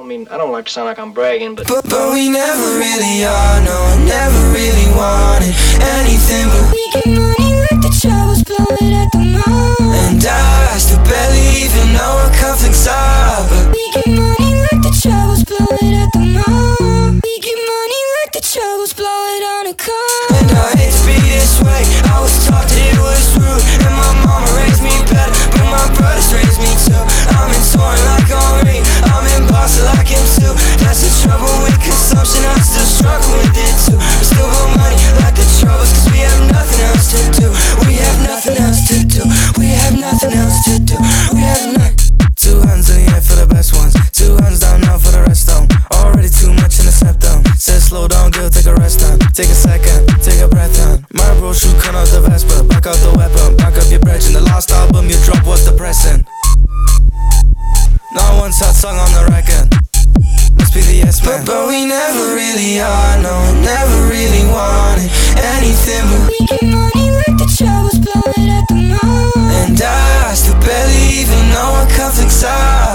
mean, I don't like to sound like I'm bragging, but we never really are, no, I never really wanted anything but we get money like the troubles, blow it at the mall. And I still barely even know what cufflinks are, but we get money like the troubles, blow it at the mall. We get money like the troubles, blow it on a car. And I hate to be this way, I was taught that it was rude, and my mama raised me better, but my brothers raised me too. I'm in torn like Henri, I'm in Boston like him too. That's the trouble with consumption, I still struggle with it too. We still want money like the troubles, cause we have nothing else to do. We have nothing else to do. We have nothing else to do. We have nothing. 2 hands in the air for the best ones, 2 hands down now for the rest don't. Already too much in the septum. Said slow down, girl, take a rest time. Take a second, take a breath on. My bro shoot cut out the Vespa, back out the weapon, back up your bridge. In the last album you dropped was depressing. Not one sad song on the record, must be the yes man. But we never really are, no, I never really wanted anything but we get money like the troubles, blow it at the mall. And I still barely even know what cufflinks are.